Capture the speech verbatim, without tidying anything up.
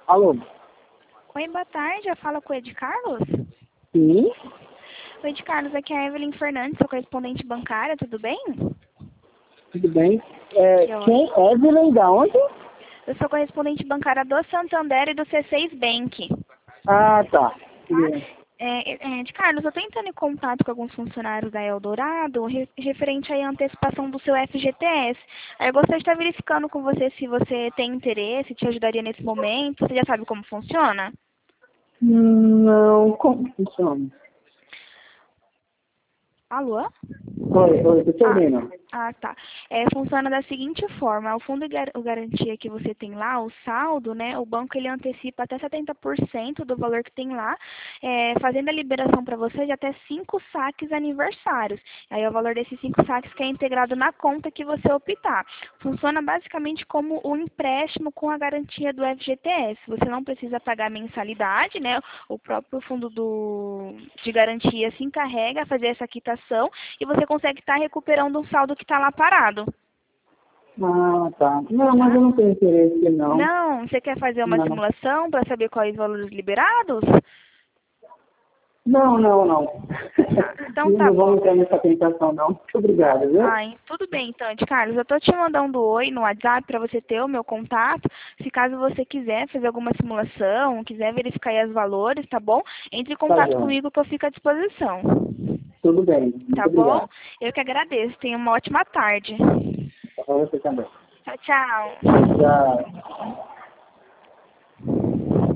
Alô? Oi, boa tarde. Eu falo com o Ed Carlos? Sim? Oi, Ed Carlos, aqui é a Evelyn Fernandes, sou correspondente bancária, tudo bem? Tudo bem? É, Que ótimo. quem é Evelyn da onde? Eu sou correspondente bancária do Santander e do C seis Bank. Ah, tá. Tá? Sim. É, é, Ed Carlos, eu estou entrando em contato com alguns funcionários da Eldorado re- referente aí à antecipação do seu F G T S. Aí eu gostaria de estar verificando com você se você tem interesse, te ajudaria nesse momento. Você já sabe como funciona? Não, como funciona? Alô? Oi, oi, tô te Ah, ouvindo. ah, tá. É, funciona da seguinte forma, o fundo de gar- o garantia que você tem lá, o saldo, né, o banco ele antecipa até setenta por cento do valor que tem lá, é, fazendo a liberação para você de até cinco saques aniversários. Aí o valor desses cinco saques que é integrado na conta que você optar. Funciona basicamente como o empréstimo com a garantia do F G T S. Você não precisa pagar mensalidade, né? O próprio fundo do, de garantia se encarrega a fazer essa quitação e você consegue estar recuperando um saldo que está lá parado, Ah, tá. Não, mas tá? eu não tenho interesse, não. Não, você quer fazer uma Não, simulação para saber quais valores liberados? não, não. Não, Ah, então não tá não bom. vamos entrar nessa tentação, não. Muito obrigado, viu? Ai, tudo bem então, Ed Carlos. Eu tô te mandando um oi no WhatsApp para você ter o meu contato. Se caso você quiser fazer alguma simulação, quiser verificar aí os valores, tá bom? Entre em Tá contato bom. comigo que eu fico à disposição. Tudo bem. Tá Muito bom? obrigado. Eu que agradeço. Tenha uma ótima tarde. Para você também. Tchau, tchau. Já